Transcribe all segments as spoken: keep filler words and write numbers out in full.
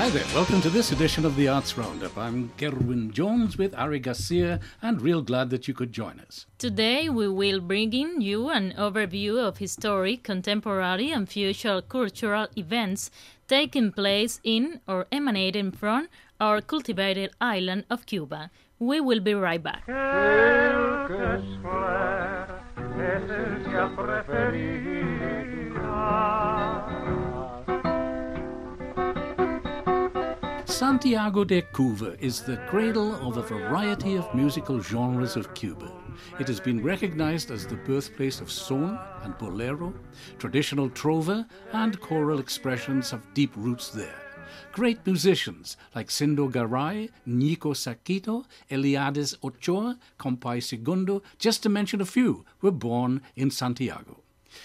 Hi there, welcome to this edition of the Arts Roundup. I'm Kerwin Jones with Ari Garcia, and real glad that you could join us. Today we will bring in you an overview of historic, contemporary and future cultural events taking place in or emanating from our cultivated island of Cuba. We will be right back. Santiago de Cuba is the cradle of a variety of musical genres of Cuba. It has been recognized as the birthplace of son and bolero. Traditional trova and choral expressions have deep roots there. Great musicians like Sindo Garay, Nico Saquito, Eliades Ochoa, Compay Segundo, just to mention a few, were born in Santiago.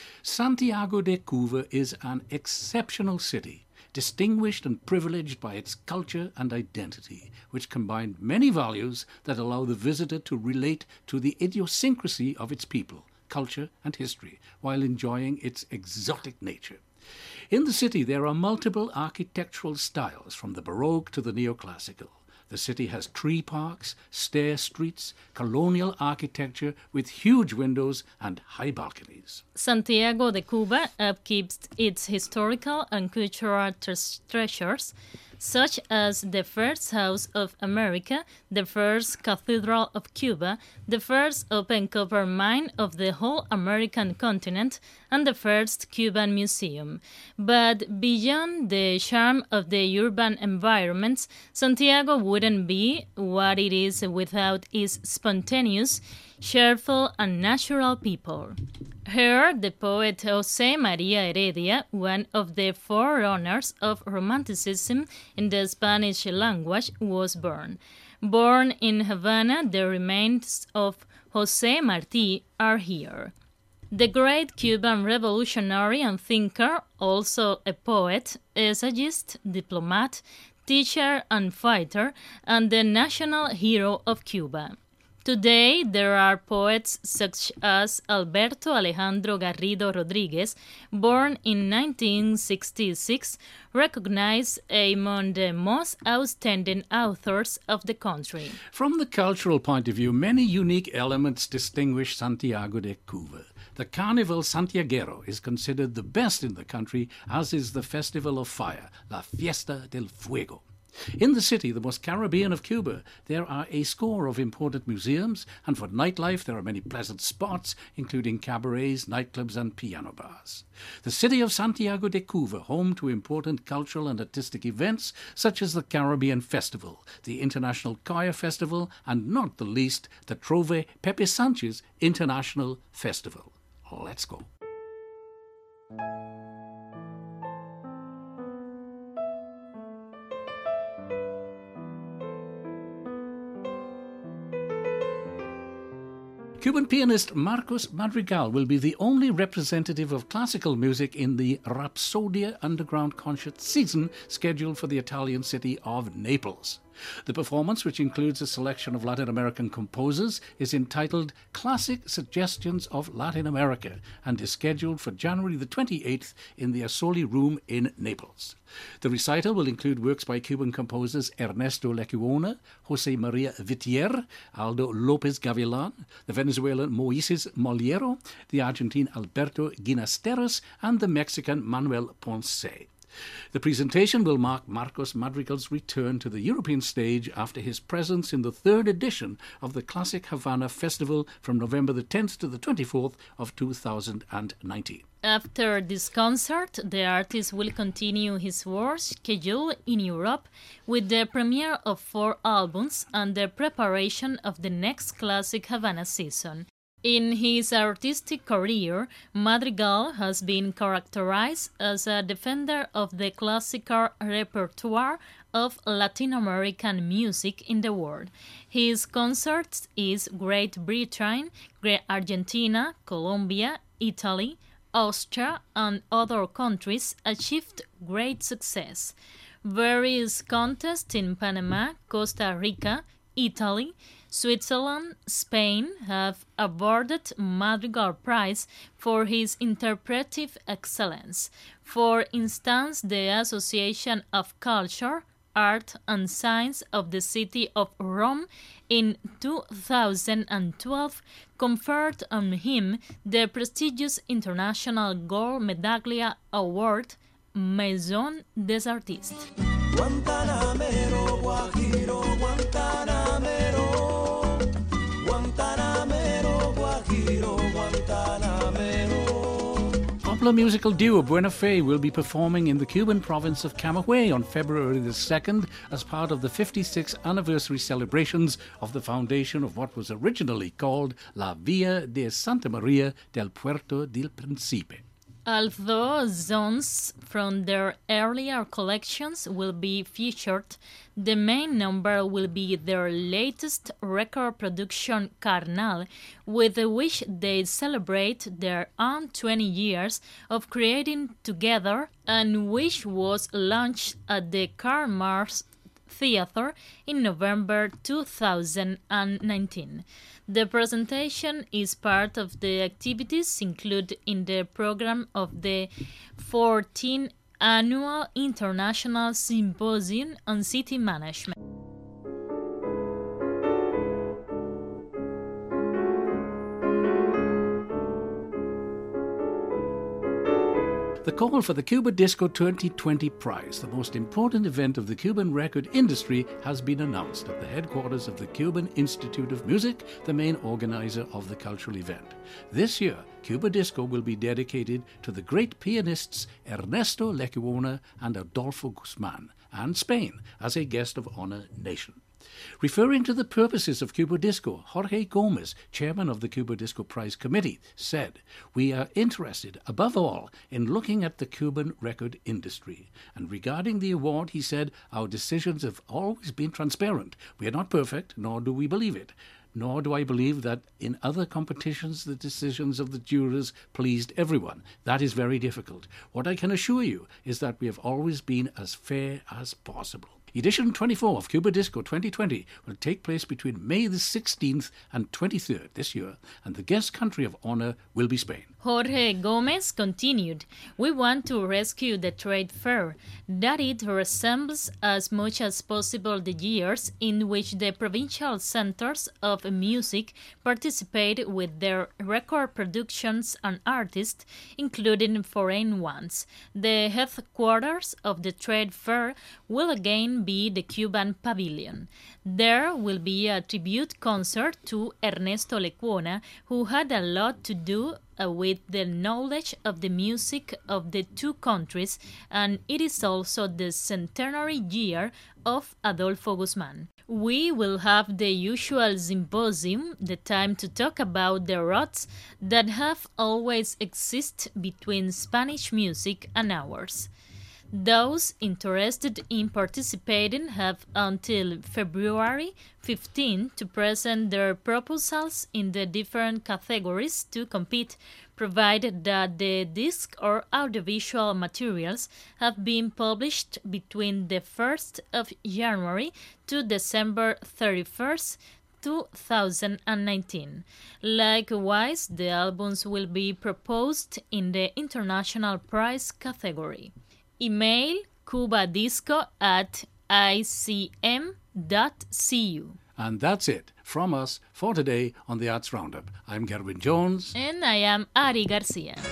Santiago de Cuba is an exceptional city, distinguished and privileged by its culture and identity, which combine many values that allow the visitor to relate to the idiosyncrasy of its people, culture and history, while enjoying its exotic nature. In the city, there are multiple architectural styles, from the Baroque to the Neoclassical. The city has tree parks, stair streets, colonial architecture with huge windows and high balconies. Santiago de Cuba upkeeps its historical and cultural treasures, such as the first House of America, the first Cathedral of Cuba, the first open copper mine of the whole American continent, and the first Cuban museum. But beyond the charm of the urban environments, Santiago wouldn't be what it is without its spontaneous, cheerful, and natural people. Here, the poet José María Heredia, one of the forerunners of Romanticism in the Spanish language, was born. Born in Havana, the remains of José Martí are here. The great Cuban revolutionary and thinker, also a poet, essayist, diplomat, teacher and fighter, and the national hero of Cuba. Today, there are poets such as Alberto Alejandro Garrido Rodriguez, born in nineteen sixty-six, recognized among the most outstanding authors of the country. From the cultural point of view, many unique elements distinguish Santiago de Cuba. The Carnival Santiaguero is considered the best in the country, as is the Festival of Fire, La Fiesta del Fuego. In the city, the most Caribbean of Cuba, there are a score of important museums, and for nightlife there are many pleasant spots, including cabarets, nightclubs and piano bars. The city of Santiago de Cuba, home to important cultural and artistic events such as the Caribbean Festival, the International Choir Festival, and not the least, the Trove Pepe Sanchez International Festival. Let's go. Cuban pianist Marcos Madrigal will be the only representative of classical music in the Rapsodia Underground Concert season scheduled for the Italian city of Naples. The performance, which includes a selection of Latin American composers, is entitled Classic Suggestions of Latin America and is scheduled for January the twenty-eighth in the Asoli Room in Naples. The recital will include works by Cuban composers Ernesto Lecuona, José María Vitier, Aldo López Gavilán, the Venezuelan Moises Moliero, the Argentine Alberto Ginasteros, and the Mexican Manuel Ponce. The presentation will mark Marcos Madrigal's return to the European stage after his presence in the third edition of the Classic Havana Festival from November the tenth to the twenty-fourth of two thousand nineteen. After this concert, the artist will continue his work schedule in Europe with the premiere of four albums and the preparation of the next Classic Havana season. In his artistic career, Madrigal has been characterized as a defender of the classical repertoire of Latin American music in the world. His concerts in Great Britain, Argentina, Colombia, Italy, Austria, and other countries achieved great success. Various contests in Panama, Costa Rica, Italy, Switzerland, Spain have awarded Madrigal Prize for his interpretive excellence. For instance, the Association of Culture, Art and Science of the City of Rome in two thousand twelve conferred on him the prestigious International Gold Medaglia Award, Maison des Artistes. Guantanamero, Guajiro, Guantanamero, Guantanamero, Guajiro, Guantanamero. Popular musical duo Buena Fe will be performing in the Cuban province of Camagüey on February the second as part of the fifty-sixth anniversary celebrations of the foundation of what was originally called La Villa de Santa Maria del Puerto del Príncipe. Although zones from their earlier collections will be featured, the main number will be their latest record production, Carnal, with which they celebrate their own twenty years of creating together and which was launched at the Karl Marx Theater in November two thousand nineteen. The presentation is part of the activities included in the program of the fourteenth Annual International Symposium on City Management. The call for the Cuba Disco twenty twenty prize, the most important event of the Cuban record industry, has been announced at the headquarters of the Cuban Institute of Music, the main organizer of the cultural event. This year, Cuba Disco will be dedicated to the great pianists Ernesto Lecuona and Adolfo Guzman, and Spain as a guest of honor nation. Referring to the purposes of Cuba Disco, Jorge Gomez, chairman of the Cuba Disco Prize Committee, said, "We are interested, above all, in looking at the Cuban record industry." And regarding the award, he said, "Our decisions have always been transparent. We are not perfect, nor do we believe it. Nor do I believe that in other competitions the decisions of the jurors pleased everyone. That is very difficult. What I can assure you is that we have always been as fair as possible." Edition twenty-four of Cuba Disco twenty twenty will take place between May the sixteenth and twenty-third this year, and the guest country of honor will be Spain. Jorge Gomez continued, "We want to rescue the trade fair, that it resembles as much as possible the years in which the provincial centers of music participate with their record productions and artists, including foreign ones. The headquarters of the trade fair will again be the Cuban Pavilion. There will be a tribute concert to Ernesto Lecuona, who had a lot to do uh, with the knowledge of the music of the two countries, and it is also the centenary year of Adolfo Guzman. We will have the usual symposium, the time to talk about the roots that have always existed between Spanish music and ours. Those interested in participating have until February fifteenth to present their proposals in the different categories to compete, provided that the disc or audiovisual materials have been published between the first of January to December thirty-first, two thousand nineteen. Likewise, the albums will be proposed in the International Prize category. Email cubadisco at I C M dot C U. And that's it from us for today on the Arts Roundup. I'm Gerwin Jones. And I am Ari Garcia.